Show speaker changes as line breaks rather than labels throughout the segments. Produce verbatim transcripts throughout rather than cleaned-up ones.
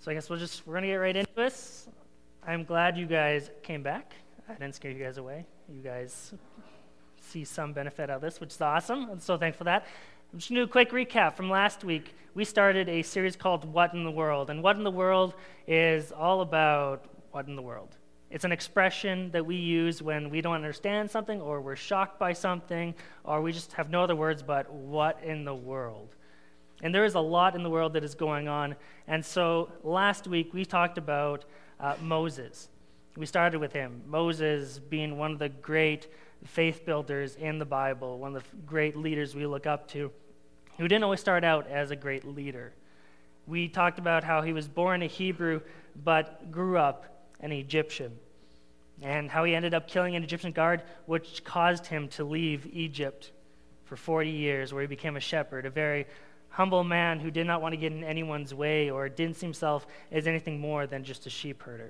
So I guess we'll just, we're going to get right into this. I'm glad you guys came back. I didn't scare you guys away. You guys see some benefit out of this, which is awesome. I'm so thankful for that. I'm just going to do a quick recap from last week. We started a series called What in the World? And What in the World is all about what in the world. It's an expression that we use when we don't understand something or we're shocked by something or we just have no other words but what in the world. And there is a lot in the world that is going on. And so last week we talked about uh, Moses. We started with him. Moses being one of the great faith builders in the Bible, one of the great leaders we look up to, who didn't always start out as a great leader. We talked about how he was born a Hebrew but grew up an Egyptian, and how he ended up killing an Egyptian guard, which caused him to leave Egypt for forty years, where he became a shepherd, a very humble man who did not want to get in anyone's way or didn't see himself as anything more than just a sheep herder.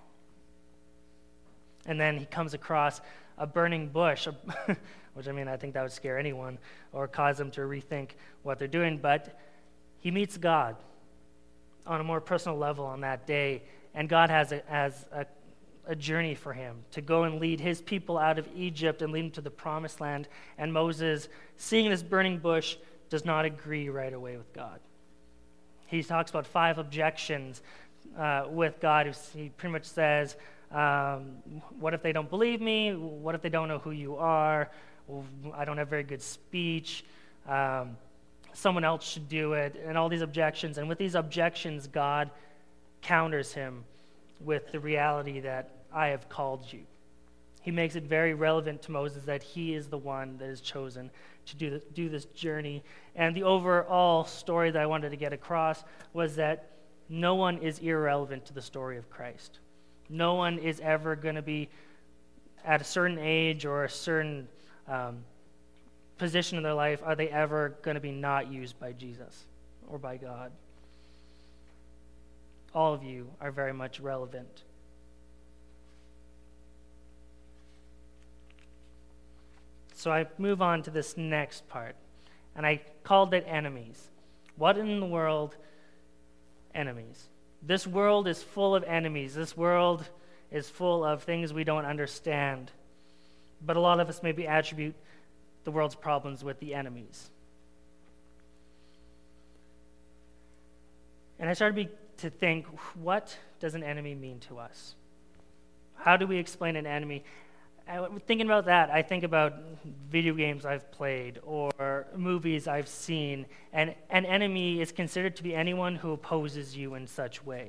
And then he comes across a burning bush, which, I mean, I think that would scare anyone or cause them to rethink what they're doing. But he meets God on a more personal level on that day, and God has a, has a, a journey for him to go and lead his people out of Egypt and lead them to the promised land. And Moses, seeing this burning bush, does not agree right away with God. He talks about five objections uh, with God. He pretty much says, um, what if they don't believe me? What if they don't know who you are? I don't have very good speech. Um, someone else should do it, and all these objections. And with these objections, God counters him with the reality that I have called you. He makes it very relevant to Moses that he is the one that is chosen to do, the, do this journey. And the overall story that I wanted to get across was that no one is irrelevant to the story of Christ. No one is ever going to be at a certain age or a certain um, position in their life, are they ever going to be not used by Jesus or by God. All of you are very much relevant. So I move on to this next part, and I called it enemies. What in the world? Enemies. This world is full of enemies. This world is full of things we don't understand. But a lot of us maybe attribute the world's problems with the enemies. And I started to think, what does an enemy mean to us? How do we explain an enemy? Thinking about that, I think about video games I've played or movies I've seen, and an enemy is considered to be anyone who opposes you in such way.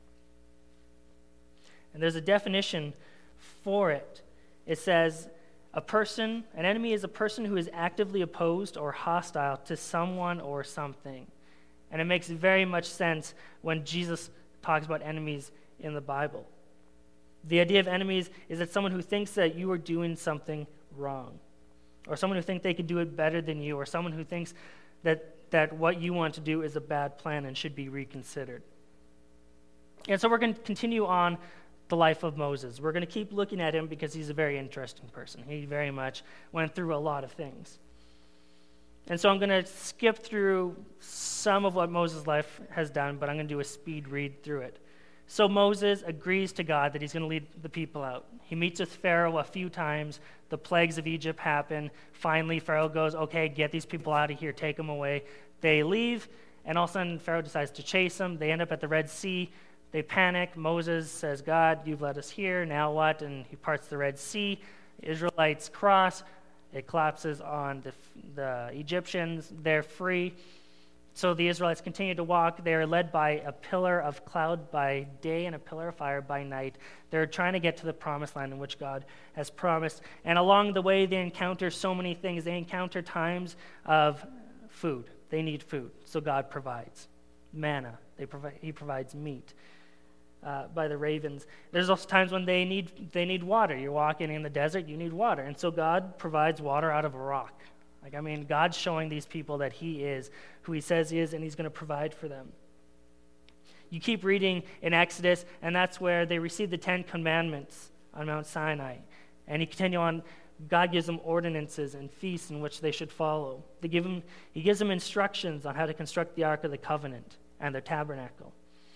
And there's a definition for it. It says, a person, an enemy is a person who is actively opposed or hostile to someone or something. And it makes very much sense when Jesus talks about enemies in the Bible. The idea of enemies is that someone who thinks that you are doing something wrong, or someone who thinks they could do it better than you, or someone who thinks that, that what you want to do is a bad plan and should be reconsidered. And so we're going to continue on the life of Moses. We're going to keep looking at him because he's a very interesting person. He very much went through a lot of things. And so I'm going to skip through some of what Moses' life has done, but I'm going to do a speed read through it. So Moses agrees to God that he's going to lead the people out. He meets with Pharaoh a few times. The plagues of Egypt happen. Finally, Pharaoh goes, okay, get these people out of here, take them away. They leave, and all of a sudden Pharaoh decides to chase them. They end up at the Red Sea. They panic. Moses says, God, you've led us here. Now what? And he parts the Red Sea. The Israelites cross. It collapses on the, the Egyptians. They're free. So the Israelites continue to walk. They are led by a pillar of cloud by day and a pillar of fire by night. They're trying to get to the promised land in which God has promised. And along the way, they encounter so many things. They encounter times of food. They need food, so God provides. Manna, they provide, he provides meat uh, by the ravens. There's also times when they need, they need water. You're walking in the desert, you need water. And so God provides water out of a rock. Like, I mean, God's showing these people that he is who he says he is, and he's going to provide for them. You keep reading in Exodus, and that's where they receive the Ten Commandments on Mount Sinai. And he continue on, God gives them ordinances and feasts in which they should follow. They give them, he gives them instructions on how to construct the Ark of the Covenant and their tabernacle.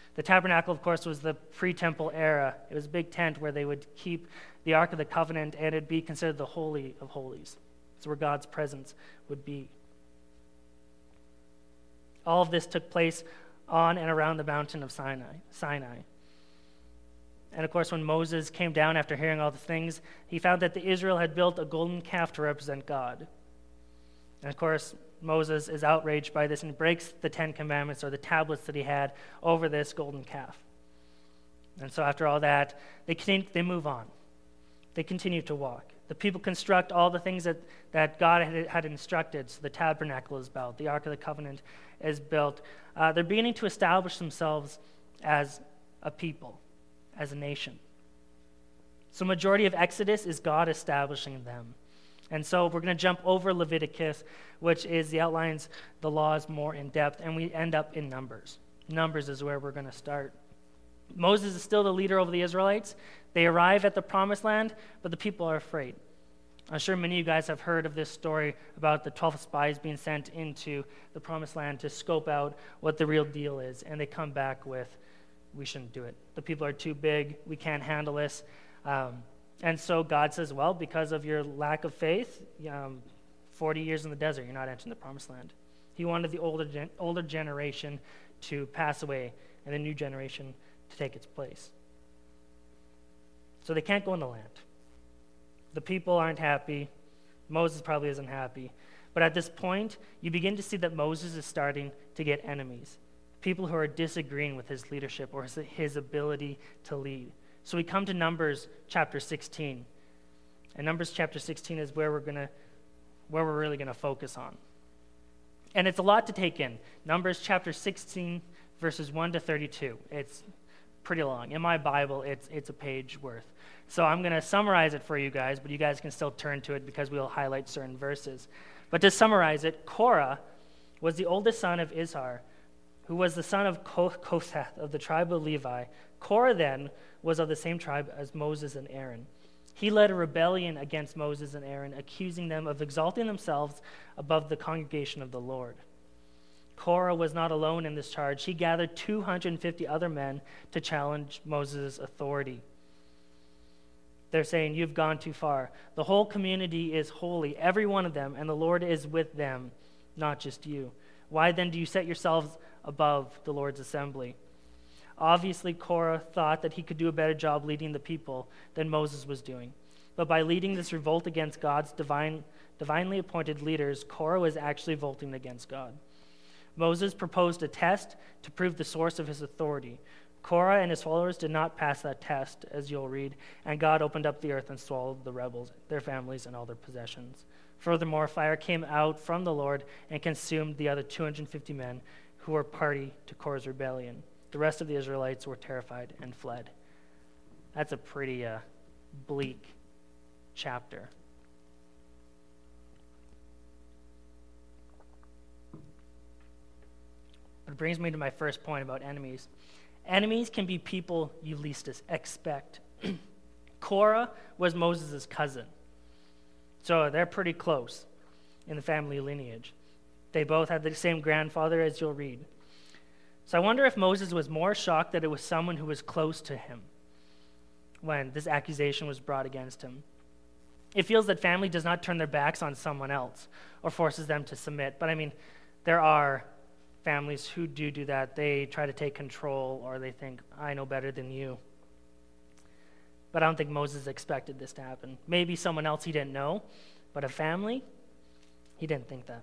The tabernacle, of course, was the pre-temple era. It was a big tent where they would keep the Ark of the Covenant, and it'd be considered the Holy of Holies. It's where God's presence would be. All of this took place on and around the mountain of Sinai. Sinai. And of course, when Moses came down after hearing all the things, he found that the Israel had built a golden calf to represent God. And of course, Moses is outraged by this and breaks the Ten Commandments, or the tablets that he had, over this golden calf. And so after all that, they continue, they move on. They continue to walk. The people construct all the things that, that God had, had instructed. So the tabernacle is built. The Ark of the Covenant is built. Uh, they're beginning to establish themselves as a people, as a nation. So majority of Exodus is God establishing them. And so we're going to jump over Leviticus, which is the outlines the laws more in depth, and we end up in Numbers. Numbers is where we're going to start. Moses is still the leader over the Israelites. They arrive at the promised land, but the people are afraid. I'm sure many of you guys have heard of this story about the twelve spies being sent into the promised land to scope out what the real deal is, and they come back with, we shouldn't do it. The people are too big. We can't handle this. Um, and so God says, well, because of your lack of faith, um, forty years in the desert, you're not entering the promised land. He wanted the older gen- older generation to pass away and the new generation to take its place. So they can't go in the land. The people aren't happy. Moses probably isn't happy. But at this point, you begin to see that Moses is starting to get enemies, people who are disagreeing with his leadership or his, his ability to lead. So we come to Numbers chapter sixteen. And Numbers chapter sixteen is where we're gonna, where we're really gonna focus on. And it's a lot to take in. Numbers chapter sixteen, verses one to thirty-two. It's pretty long. In my Bible, it's it's a page worth. So I'm going to summarize it for you guys, but you guys can still turn to it because we'll highlight certain verses. But to summarize it, Korah was the oldest son of Izhar, who was the son of Kohath of the tribe of Levi. Korah then was of the same tribe as Moses and Aaron. He led a rebellion against Moses and Aaron, accusing them of exalting themselves above the congregation of the Lord. Korah was not alone in this charge. He gathered two hundred fifty other men to challenge Moses' authority. They're saying, you've gone too far. The whole community is holy, every one of them, and the Lord is with them, not just you. Why then do you set yourselves above the Lord's assembly? Obviously, Korah thought that he could do a better job leading the people than Moses was doing. But by leading this revolt against God's divine, divinely appointed leaders, Korah was actually revolting against God. Moses proposed a test to prove the source of his authority. Korah and his followers did not pass that test, as you'll read, and God opened up the earth and swallowed the rebels, their families, and all their possessions. Furthermore, fire came out from the Lord and consumed the other two hundred fifty men who were party to Korah's rebellion. The rest of the Israelites were terrified and fled. That's a pretty uh, bleak chapter. It brings me to my first point about enemies. Enemies can be people you least expect. Korah was Moses' cousin. So they're pretty close in the family lineage. They both had the same grandfather, as you'll read. So I wonder if Moses was more shocked that it was someone who was close to him when this accusation was brought against him. It feels that family does not turn their backs on someone else or forces them to submit. But I mean, there are families who do do that. They try to take control, or they think, I know better than you. But I don't think Moses expected this to happen. Maybe someone else he didn't know, but a family, he didn't think that.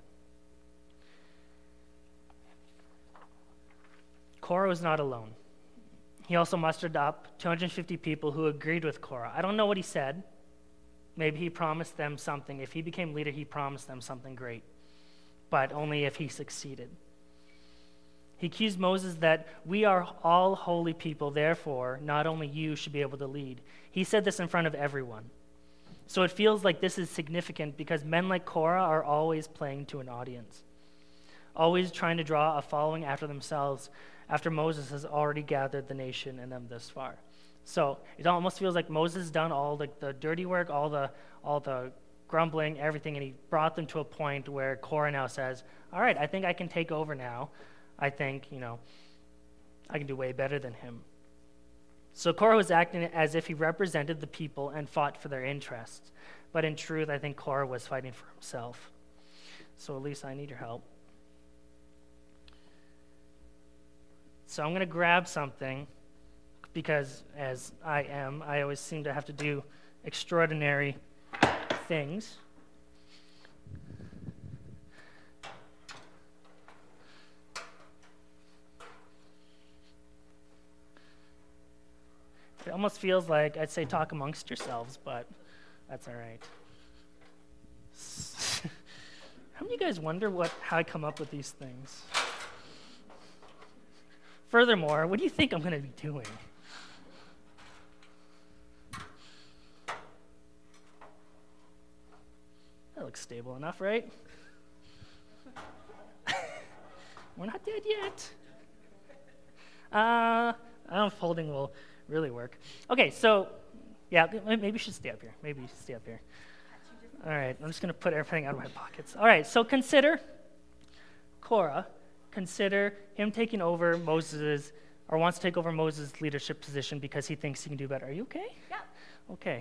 Korah was not alone. He also mustered up two hundred fifty people who agreed with Korah. I don't know what he said. Maybe he promised them something. If he became leader, he promised them something great, but only if he succeeded. He accused Moses that we are all holy people, therefore, not only you should be able to lead. He said this in front of everyone. So it feels like this is significant because men like Korah are always playing to an audience, always trying to draw a following after themselves after Moses has already gathered the nation and them this far. So it almost feels like Moses has done all the, the dirty work, all the all the grumbling, everything, and he brought them to a point where Korah now says, all right, I think I can take over now. I think, you know, I can do way better than him. So Korah was acting as if he represented the people and fought for their interests. But in truth, I think Korah was fighting for himself. So Elisa, I need your help. So I'm going to grab something, because as I am, I always seem to have to do extraordinary things. It almost feels like I'd say talk amongst yourselves, but that's all right. How many of you guys wonder what how I come up with these things? Furthermore, what do you think I'm going to be doing? That looks stable enough, right? We're not dead yet. Uh, I don't know if folding will really work. Okay, so, yeah, maybe you should stay up here. Maybe you should stay up here. All right, I'm just going to put everything out of my pockets. All right, so consider Korah. Consider him taking over Moses' or wants to take over Moses' leadership position because he thinks he can do better. Are you okay?
Yeah.
Okay.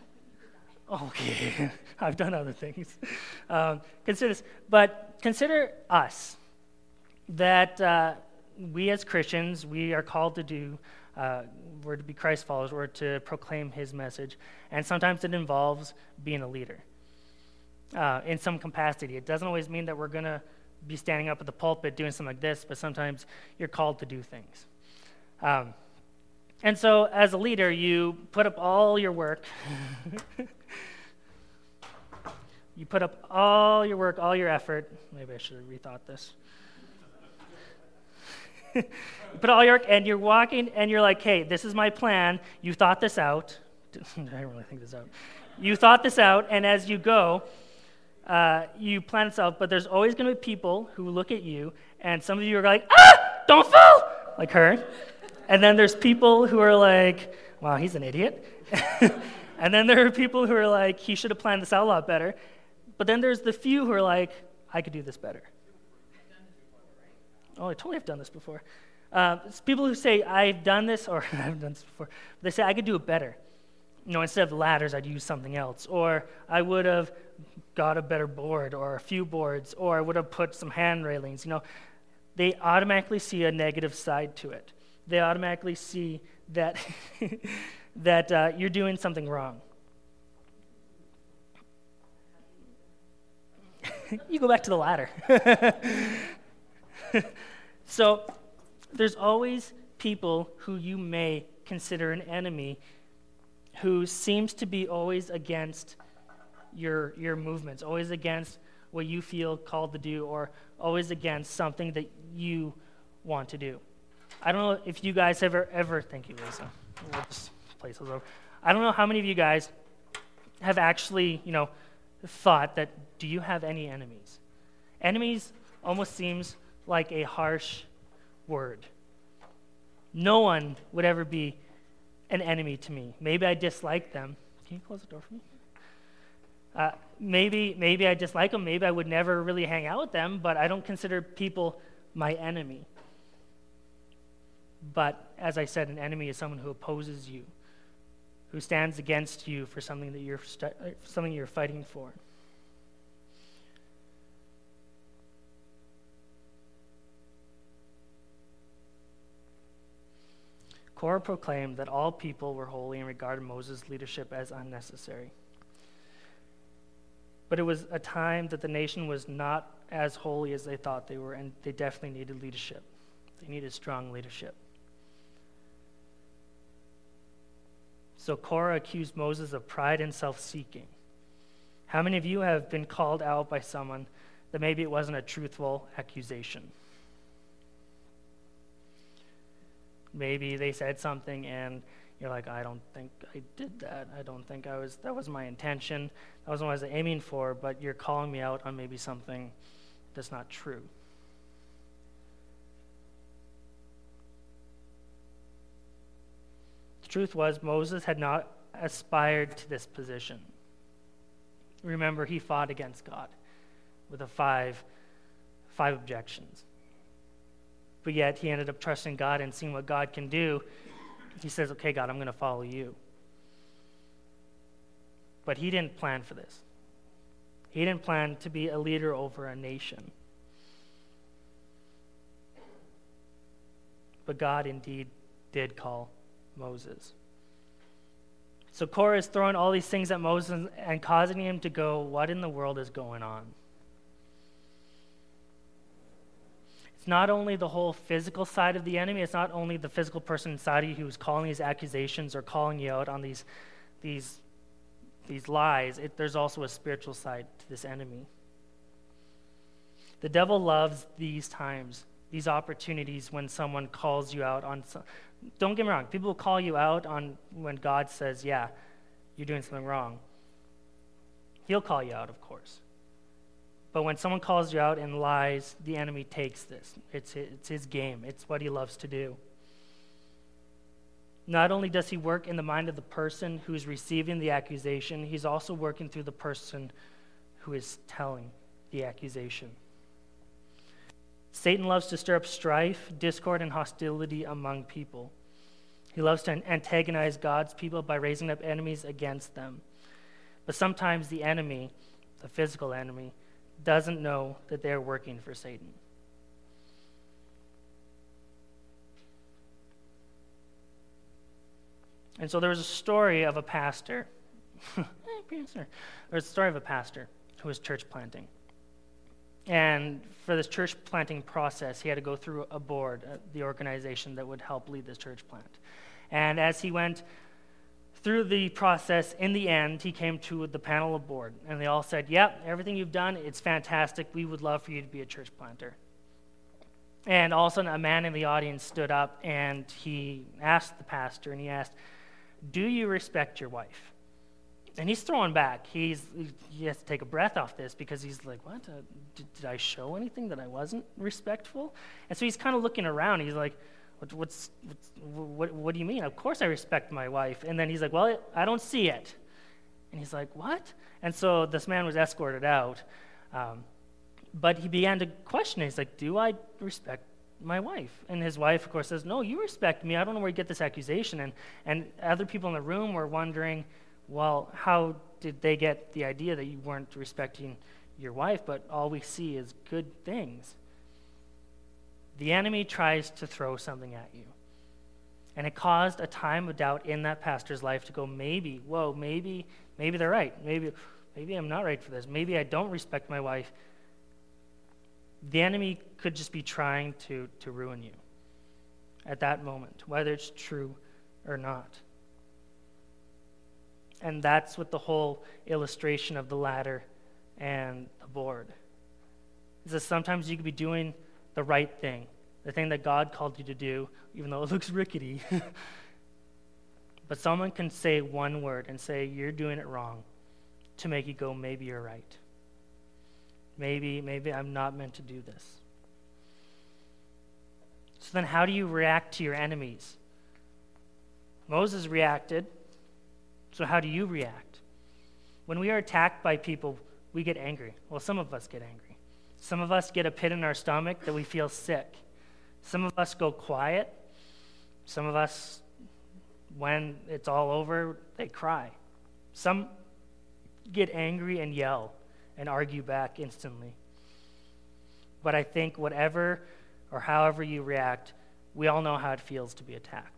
Okay. I've done other things. Um, consider this. But consider us, that uh, we as Christians, we are called to do, uh, we're to be Christ followers, we're to proclaim his message. And sometimes it involves being a leader uh, in some capacity. It doesn't always mean that we're going to be standing up at the pulpit doing something like this, but sometimes you're called to do things. Um, and so as a leader, you put up all your work. You put up all your work, all your effort. Maybe I should have rethought this. You put all your work, and you're walking, and you're like, hey, this is my plan. You thought this out. I don't really think this out. You thought this out, and as you go, uh, you plan this out, but there's always going to be people who look at you, and some of you are like, ah, don't fall, like her. And then there's people who are like, wow, he's an idiot. And then there are people who are like, he should have planned this out a lot better. But then there's the few who are like, I could do this better. Oh, I totally have done this before. Uh, it's people who say, I've done this, or I've done this before. They say, I could do it better. You know, instead of ladders, I'd use something else. Or I would have got a better board, or a few boards, or I would have put some hand railings. You know, they automatically see a negative side to it. They automatically see that, that uh, you're doing something wrong. You go back to the ladder. So there's always people who you may consider an enemy who seems to be always against your your movements, always against what you feel called to do, or always against something that you want to do. I don't know if you guys have ever, ever thank you, Lisa. We'll just place those over. I don't know how many of you guys have actually, you know, thought that, do you have any enemies? Enemies almost seems like a harsh word. No one would ever be an enemy to me. Maybe I dislike them. Can you close the door for me? Uh, maybe maybe I dislike them. Maybe I would never really hang out with them, but I don't consider people my enemy. But as I said, an enemy is someone who opposes you, who stands against you for something that you're st- something you're fighting for. Korah proclaimed that all people were holy and regarded Moses' leadership as unnecessary. But it was a time that the nation was not as holy as they thought they were, and they definitely needed leadership. They needed strong leadership. So Korah accused Moses of pride and self-seeking. How many of you have been called out by someone that maybe it wasn't a truthful accusation? Maybe they said something and you're like, I don't think I did that. I don't think I was, that was my intention. That wasn't what I was aiming for, but you're calling me out on maybe something that's not true. The truth was, Moses had not aspired to this position. Remember, he fought against God with a five, five objections. but yet he ended up trusting God and seeing what God can do. He says, okay, God, I'm going to follow you. But he didn't plan for this. He didn't plan to be a leader over a nation. But God indeed did call Moses. So Korah is throwing all these things at Moses and causing him to go, what in the world is going on? It's not only the whole physical side of the enemy, it's not only the physical person inside of you who's calling these accusations or calling you out on these, these, these lies. It, there's also a spiritual side to this enemy. The devil loves these times, these opportunities when someone calls you out on some, don't get me wrong, people will call you out on when God says, yeah, you're doing something wrong. He'll call you out, of course. But when someone calls you out in lies, the enemy takes this. It's his, it's his game. It's what he loves to do. Not only does he work in the mind of the person who's receiving the accusation, he's also working through the person who is telling the accusation. Satan loves to stir up strife, discord, and hostility among people. He loves to antagonize God's people by raising up enemies against them. But sometimes the enemy, the physical enemy, doesn't know that they're working for Satan. And so there was a story of a pastor. hey, pastor. There's a story of a pastor who was church planting. And for this church planting process, he had to go through a board, uh, the organization that would help lead this church plant. And as he went through the process, in the end, he came to the panel of board. And they all said, yep, everything you've done, it's fantastic. We would love for you to be a church planter. And all of a sudden, a man in the audience stood up, and he asked the pastor, and he asked, do you respect your wife? And he's throwing back. He's he has to take a breath off this because he's like, what? Uh, did, did I show anything that I wasn't respectful? And so he's kind of looking around. He's like, what, what's, what's what, what do you mean? Of course I respect my wife. And then he's like, well, I don't see it. And he's like, what? And so this man was escorted out. Um, but he began to question it. He's like, do I respect my wife? And his wife, of course, says, no, you respect me. I don't know where you get this accusation. And, and other people in the room were wondering, well, how did they get the idea that you weren't respecting your wife? But all we see is good things. The enemy tries to throw something at you. And it caused a time of doubt in that pastor's life to go, maybe, whoa, maybe, maybe they're right. Maybe, maybe I'm not right for this. Maybe I don't respect my wife. The enemy could just be trying to, to ruin you at that moment, whether it's true or not. And that's what the whole illustration of the ladder and the board is, that sometimes you could be doing the right thing, the thing that God called you to do, even though it looks rickety. But someone can say one word and say, you're doing it wrong, to make you go, maybe you're right. Maybe, maybe I'm not meant to do this. So then how do you react to your enemies? Moses reacted. So how do you react? When we are attacked by people, we get angry. Well, some of us get angry. Some of us get a pit in our stomach that we feel sick. Some of us go quiet. Some of us, when it's all over, they cry. Some get angry and yell and argue back instantly. But I think whatever or however you react, we all know how it feels to be attacked.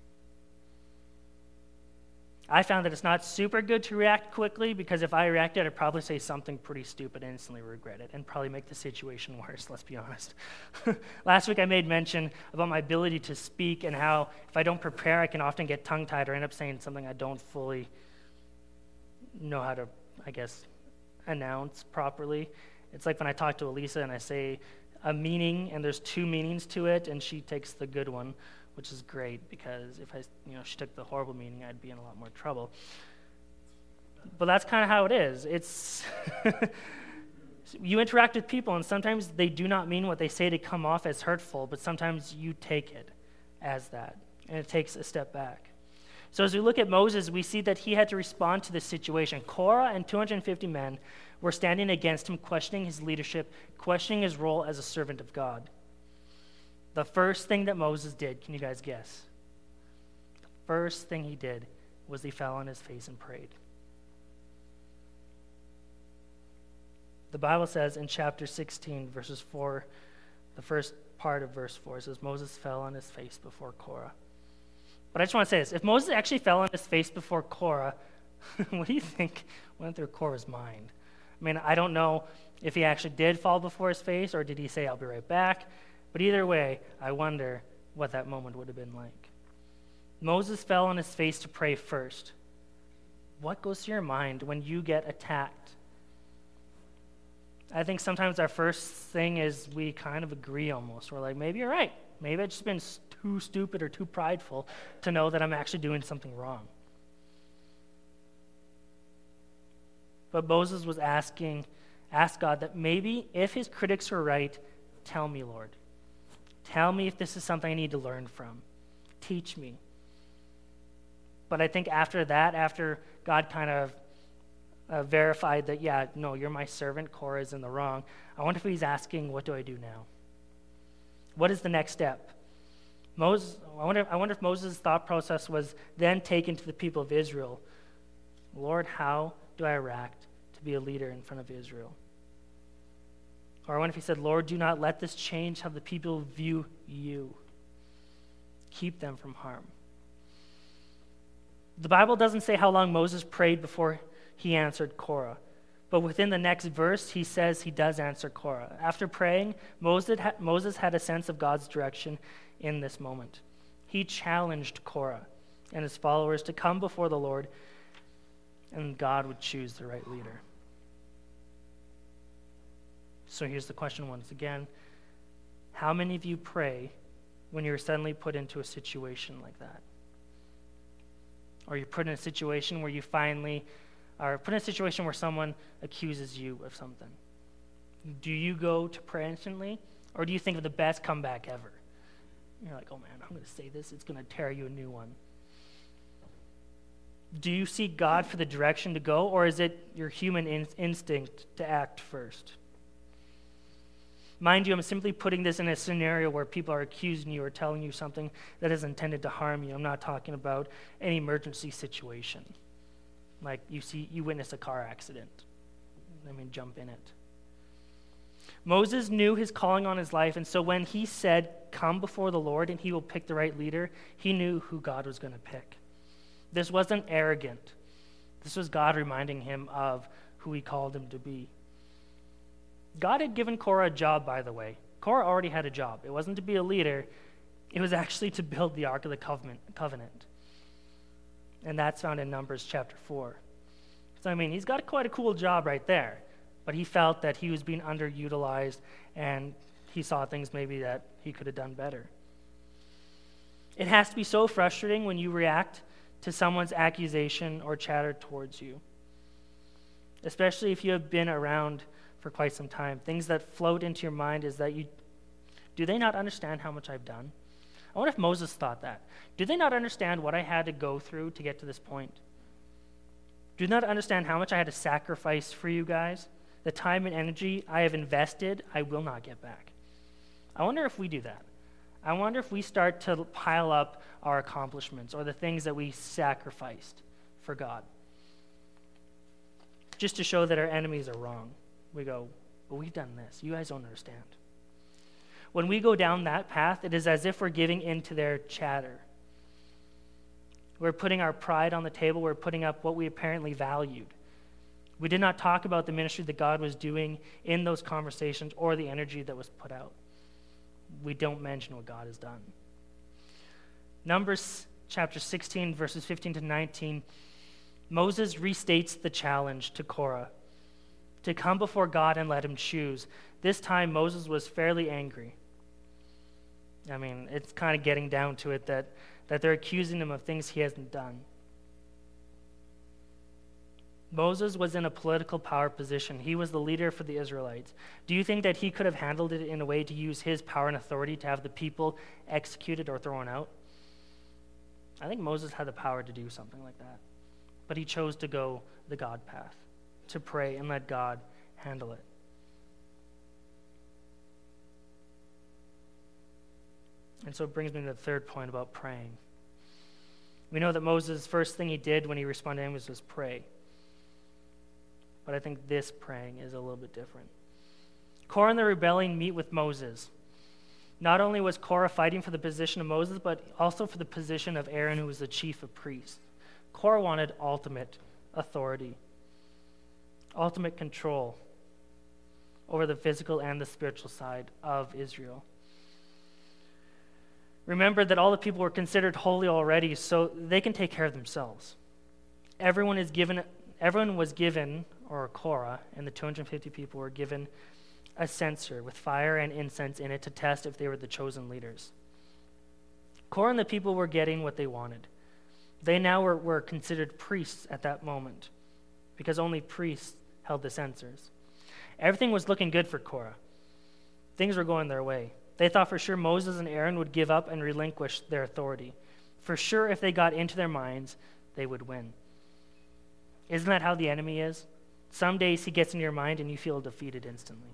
I found that it's not super good to react quickly, because if I reacted, I'd probably say something pretty stupid and instantly regret it and probably make the situation worse, let's be honest. Last week I made mention about my ability to speak and how if I don't prepare, I can often get tongue-tied or end up saying something I don't fully know how to, I guess, announce properly. It's like when I talk to Elisa and I say a meaning and there's two meanings to it and she takes the good one, which is great, because if I, you know, she took the horrible meaning, I'd be in a lot more trouble. But that's kind of how it is. It's you interact with people, and sometimes they do not mean what they say to come off as hurtful, but sometimes you take it as that, and it takes a step back. So as we look at Moses, we see that he had to respond to this situation. Korah and two hundred fifty men were standing against him, questioning his leadership, questioning his role as a servant of God. The first thing that Moses did, can you guys guess? The first thing he did was he fell on his face and prayed. The Bible says in chapter sixteen, verses four, the first part of verse four, it says, Moses fell on his face before Korah. But I just want to say this. If Moses actually fell on his face before Korah, what do you think went through Korah's mind? I mean, I don't know if he actually did fall before his face, or did he say, I'll be right back? But either way, I wonder what that moment would have been like. Moses fell on his face to pray first. What goes through your mind when you get attacked? I think sometimes our first thing is we kind of agree almost. We're like, maybe you're right. Maybe I've just been too stupid or too prideful to know that I'm actually doing something wrong. But Moses was asking, asked God that maybe if his critics were right, tell me, Lord. Tell me if this is something I need to learn from. Teach me. But I think after that, after God kind of uh, verified that, yeah, no, you're my servant, Korah is in the wrong, I wonder if he's asking, what do I do now? What is the next step? Moses, I wonder, I wonder if Moses' thought process was then taken to the people of Israel. Lord, how do I react to be a leader in front of Israel? Or I wonder if he said, Lord, do not let this change how the people view you. Keep them from harm. The Bible doesn't say how long Moses prayed before he answered Korah. But within the next verse, he says he does answer Korah. After praying, Moses had, Moses had a sense of God's direction in this moment. He challenged Korah and his followers to come before the Lord, and God would choose the right leader. So here's the question once again. How many of you pray when you're suddenly put into a situation like that? Or you're put in a situation where you finally are put in a situation where someone accuses you of something. Do you go to prayer instantly? Or do you think of the best comeback ever? You're like, oh man, I'm going to say this. It's going to tear you a new one. Do you seek God for the direction to go? Or is it your human in- instinct to act first? Mind you, I'm simply putting this in a scenario where people are accusing you or telling you something that is intended to harm you. I'm not talking about an emergency situation. Like you see, you witness a car accident. I mean, jump in it. Moses knew his calling on his life, and so when he said, come before the Lord and he will pick the right leader, he knew who God was going to pick. This wasn't arrogant. This was God reminding him of who he called him to be. God had given Korah a job, by the way. Korah already had a job. It wasn't to be a leader. It was actually to build the Ark of the Covenant. And that's found in Numbers chapter four. So, I mean, he's got quite a cool job right there. But he felt that he was being underutilized, and he saw things maybe that he could have done better. It has to be so frustrating when you react to someone's accusation or chatter towards you, especially if you have been around for quite some time. Things that float into your mind is that you, do they not understand how much I've done? I wonder if Moses thought that. Do they not understand what I had to go through to get to this point? Do they not understand how much I had to sacrifice for you guys? The time and energy I have invested, I will not get back. I wonder if we do that. I wonder if we start to pile up our accomplishments or the things that we sacrificed for God, just to show that our enemies are wrong. We go, but we've done this. You guys don't understand. When we go down that path, it is as if we're giving in to their chatter. We're putting our pride on the table. We're putting up what we apparently valued. We did not talk about the ministry that God was doing in those conversations or the energy that was put out. We don't mention what God has done. Numbers chapter sixteen, verses fifteen to nineteen, Moses restates the challenge to Korah to come before God and let him choose. This time, Moses was fairly angry. I mean, it's kind of getting down to it that, that they're accusing him of things he hasn't done. Moses was in a political power position. He was the leader for the Israelites. Do you think that he could have handled it in a way to use his power and authority to have the people executed or thrown out? I think Moses had the power to do something like that. But he chose to go the God path, to pray and let God handle it. And so it brings me to the third point about praying. We know that Moses' first thing he did when he responded to Amos was pray. But I think this praying is a little bit different. Korah and the rebellion meet with Moses. Not only was Korah fighting for the position of Moses, but also for the position of Aaron, who was the chief of priests. Korah wanted ultimate authority, ultimate control over the physical and the spiritual side of Israel. Remember that all the people were considered holy already, so they can take care of themselves. Everyone is given, everyone was given, or Korah and the two hundred fifty people were given a censer with fire and incense in it to test if they were the chosen leaders. Korah and the people were getting what they wanted. They now were, were considered priests at that moment because only priests held the censers. Everything was looking good for Korah. Things were going their way. They thought for sure Moses and Aaron would give up and relinquish their authority. For sure, if they got into their minds, they would win. Isn't that how the enemy is? Some days he gets in your mind and you feel defeated instantly.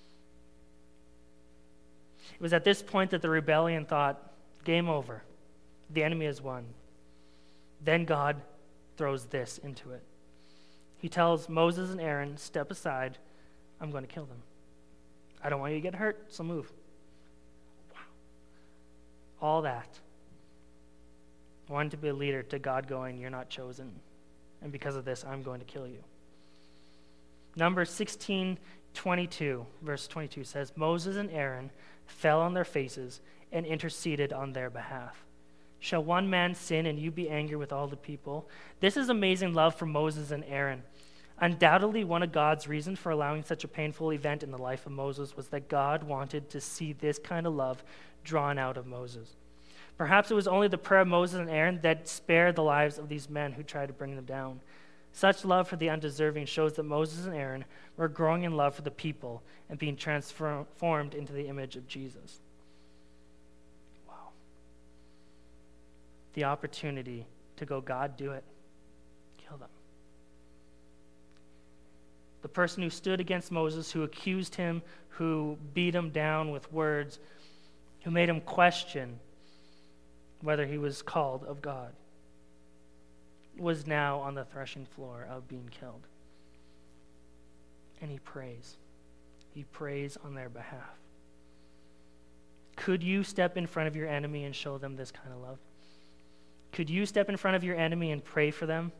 It was at this point that the rebellion thought, game over. The enemy has won. Then God throws this into it. He tells Moses and Aaron, step aside. I'm going to kill them. I don't want you to get hurt, so move. Wow. All that. Wanting to be a leader to God going, you're not chosen. And because of this, I'm going to kill you. Numbers sixteen twenty-two, verse twenty-two says, Moses and Aaron fell on their faces and interceded on their behalf. Shall one man sin and you be angry with all the people? This is amazing love for Moses and Aaron. Undoubtedly, one of God's reasons for allowing such a painful event in the life of Moses was that God wanted to see this kind of love drawn out of Moses. Perhaps it was only the prayer of Moses and Aaron that spared the lives of these men who tried to bring them down. Such love for the undeserving shows that Moses and Aaron were growing in love for the people and being transformed into the image of Jesus. Wow. The opportunity to go, God, do it. Kill them. The person who stood against Moses, who accused him, who beat him down with words, who made him question whether he was called of God, was now on the threshing floor of being killed. And he prays. He prays on their behalf. Could you step in front of your enemy and show them this kind of love? Could you step in front of your enemy and pray for them?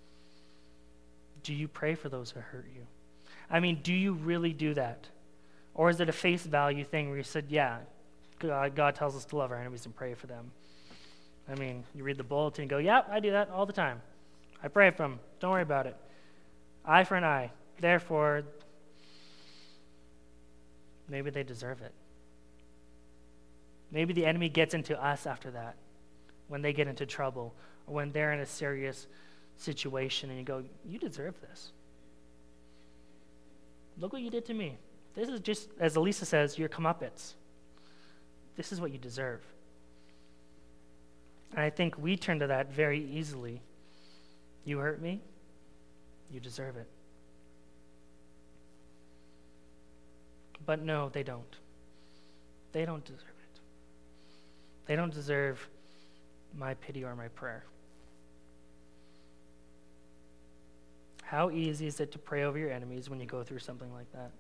Do you pray for those who hurt you? I mean, do you really do that? Or is it a face value thing where you said, yeah, God, God tells us to love our enemies and pray for them? I mean, you read the bulletin and go, yeah, I do that all the time. I pray for them. Don't worry about it. Eye for an eye. Therefore, maybe they deserve it. Maybe the enemy gets into us after that, when they get into trouble, or when they're in a serious situation, and you go, you deserve this. Look what you did to me. This is just, as Elisa says, your comeuppance. This is what you deserve. And I think we turn to that very easily. You hurt me, you deserve it. But no, they don't. They don't deserve it. They don't deserve my pity or my prayer. How easy is it to pray over your enemies when you go through something like that?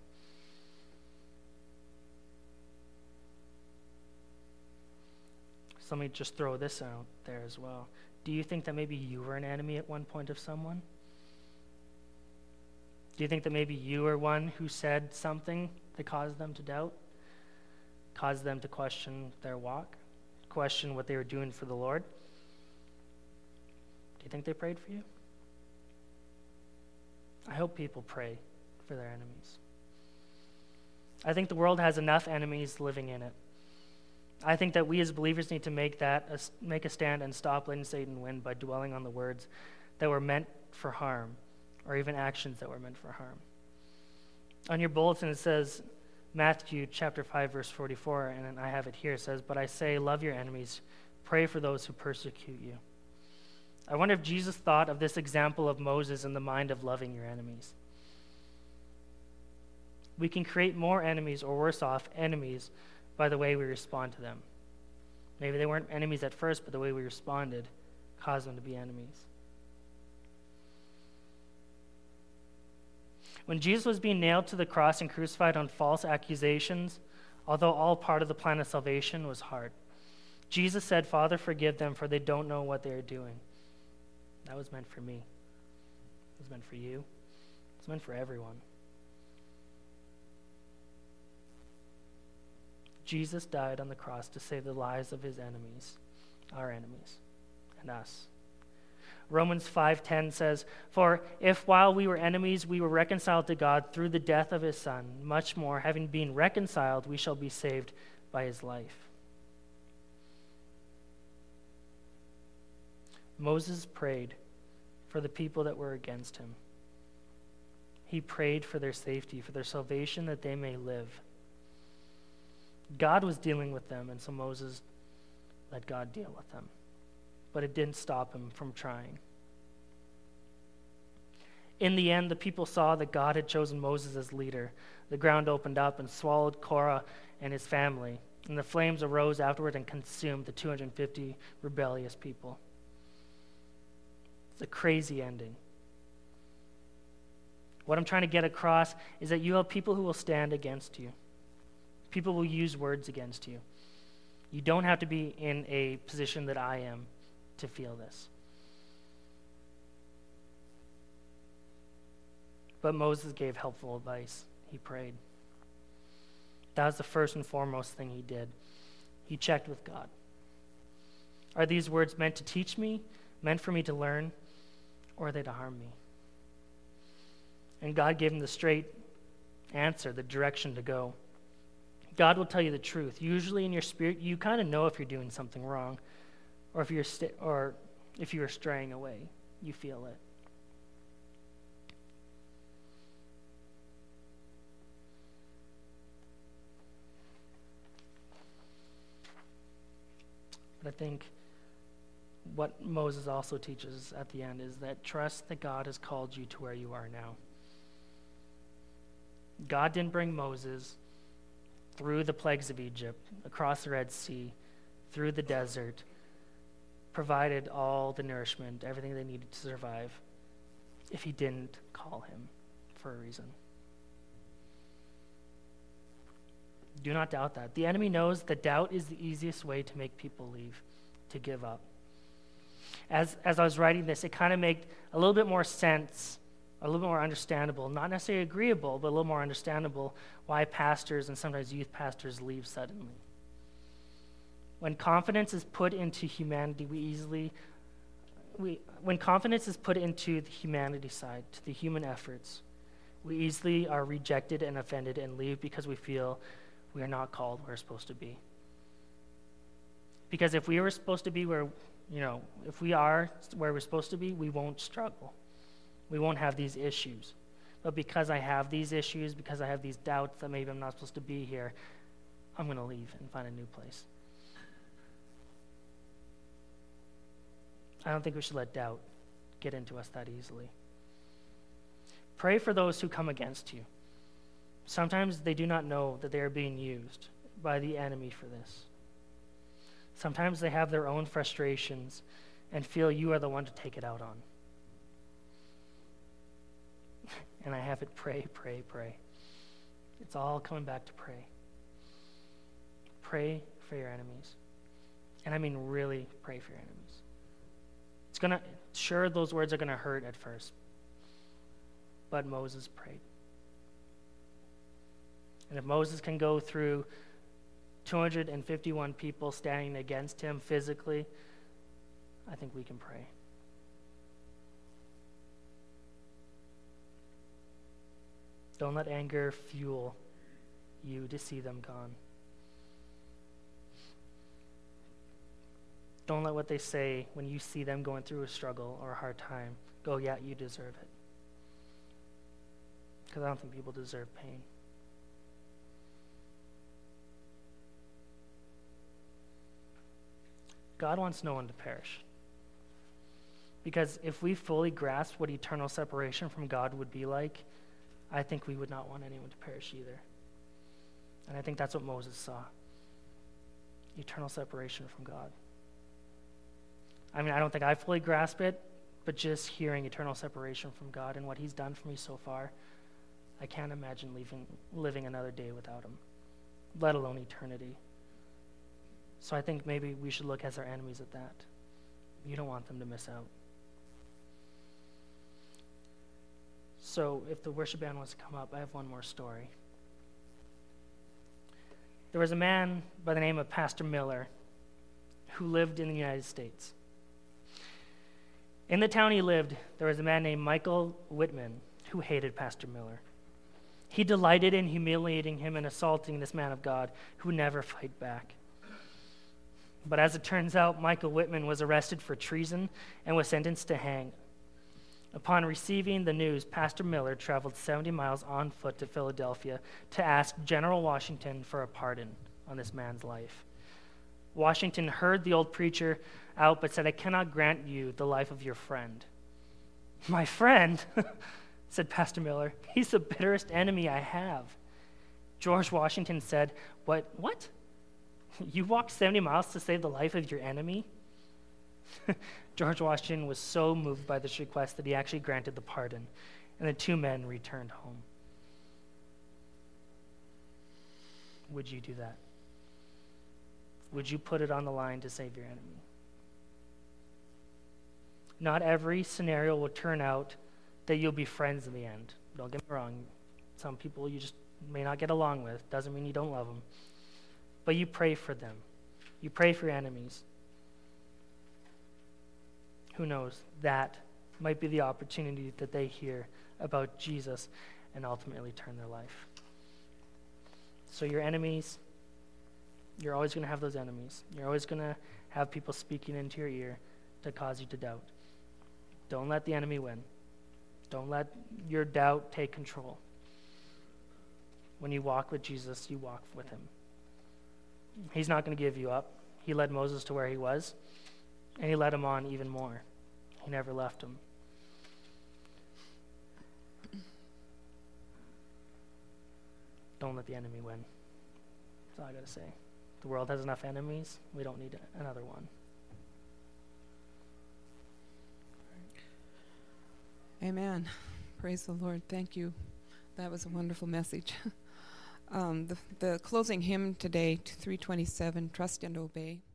So let me just throw this out there as well. Do you think that maybe you were an enemy at one point of someone? Do you think that maybe you were one who said something that caused them to doubt? Caused them to question their walk? Question what they were doing for the Lord? Do you think they prayed for you? I hope people pray for their enemies. I think the world has enough enemies living in it. I think that we as believers need to make that a, make a stand and stop letting Satan win by dwelling on the words that were meant for harm, or even actions that were meant for harm. On your bulletin it says Matthew chapter five verse forty-four, and I have it here. It says, "But I say, love your enemies, pray for those who persecute you." I wonder if Jesus thought of this example of Moses in the mind of loving your enemies. We can create more enemies, or worse off, enemies, by the way we respond to them. Maybe they weren't enemies at first, but the way we responded caused them to be enemies. When Jesus was being nailed to the cross and crucified on false accusations, although all part of the plan of salvation, was hard. Jesus said, "Father, forgive them, for they don't know what they are doing." That was meant for me. It was meant for you. It was meant for everyone. Jesus died on the cross to save the lives of his enemies, our enemies, and us. Romans five ten says, "For if while we were enemies we were reconciled to God through the death of his Son, much more, having been reconciled, we shall be saved by his life." Moses prayed for the people that were against him. He prayed for their safety, for their salvation, that they may live. God was dealing with them, and so Moses let God deal with them. But it didn't stop him from trying. In the end, the people saw that God had chosen Moses as leader. The ground opened up and swallowed Korah and his family, and the flames arose afterward and consumed the two hundred fifty rebellious people. It's a crazy ending. What I'm trying to get across is that you have people who will stand against you. People will use words against you. You don't have to be in a position that I am to feel this. But Moses gave helpful advice. He prayed. That was the first and foremost thing he did. He checked with God. Are these words meant to teach me, meant for me to learn, or are they to harm me? And God gave him the straight answer, the direction to go. God will tell you the truth. Usually in your spirit, you kind of know if you're doing something wrong, or if you're st- or if you are straying away. You feel it. But I think what Moses also teaches at the end is that trust that God has called you to where you are now. God didn't bring Moses through the plagues of Egypt, across the Red Sea, through the desert, provided all the nourishment, everything they needed to survive, if he didn't call him for a reason. Do not doubt that. The enemy knows that doubt is the easiest way to make people leave, to give up. As, as I was writing this, it kind of made a little bit more sense, a little bit more understandable, not necessarily agreeable, but a little more understandable why pastors and sometimes youth pastors leave suddenly. When confidence is put into humanity, we easily, we, when confidence is put into the humanity side, to the human efforts, we easily are rejected and offended and leave because we feel we are not called where we're supposed to be. Because if we were supposed to be where, you know, if we are where we're supposed to be, we won't struggle. We won't have these issues. But because I have these issues, because I have these doubts that maybe I'm not supposed to be here, I'm going to leave and find a new place. I don't think we should let doubt get into us that easily. Pray for those who come against you. Sometimes they do not know that they are being used by the enemy for this. Sometimes they have their own frustrations and feel you are the one to take it out on. And I have it pray, pray, pray. It's all coming back to pray. Pray for your enemies. And I mean really pray for your enemies. It's going to, sure, those words are going to hurt at first. But Moses prayed. And if Moses can go through two hundred fifty-one people standing against him physically, I think we can pray. Don't let anger fuel you to see them gone. Don't let what they say when you see them going through a struggle or a hard time go, yeah, you deserve it. Because I don't think people deserve pain. God wants no one to perish. Because if we fully grasp what eternal separation from God would be like, I think we would not want anyone to perish either. And I think that's what Moses saw. eternal separation from God. I mean, I don't think I fully grasp it, but just hearing eternal separation from God and what he's done for me so far, I can't imagine leaving, living another day without him, let alone eternity. So I think maybe we should look as our enemies at that. You don't want them to miss out. So if the worship band wants to come up, I have one more story. There was a man by the name of Pastor Miller who lived in the United States. In the town he lived, there was a man named Michael Whitman who hated Pastor Miller. He delighted in humiliating him and assaulting this man of God who would never fight back. But as it turns out, Michael Whitman was arrested for treason and was sentenced to hang. Upon receiving the news, Pastor Miller traveled seventy miles on foot to Philadelphia to ask General Washington for a pardon on this man's life. Washington heard the old preacher out, but said, "I cannot grant you the life of your friend." "My friend?" said Pastor Miller. "He's the bitterest enemy I have." George Washington said, What? What? You walked seventy miles to save the life of your enemy?" George Washington was so moved by this request that he actually granted the pardon, and the two men returned home. Would you do that? Would you put it on the line to save your enemy? Not every scenario will turn out that you'll be friends in the end. Don't get me wrong. Some people you just may not get along with. Doesn't mean you don't love them. But you pray for them. You pray for your enemies. Who knows? That might be the opportunity that they hear about Jesus and ultimately turn their life. So your enemies, you're always going to have those enemies. You're always going to have people speaking into your ear to cause you to doubt. Don't let the enemy win. Don't let your doubt take control. When you walk with Jesus, you walk with him. He's not going to give you up. He led Moses to where he was, and he led him on even more. He never left him. Don't let the enemy win. That's all I got to say. The world has enough enemies. We don't need another one.
Amen. Praise the Lord. Thank you. That was a wonderful message. um, the, the closing hymn today, three twenty-seven, Trust and Obey.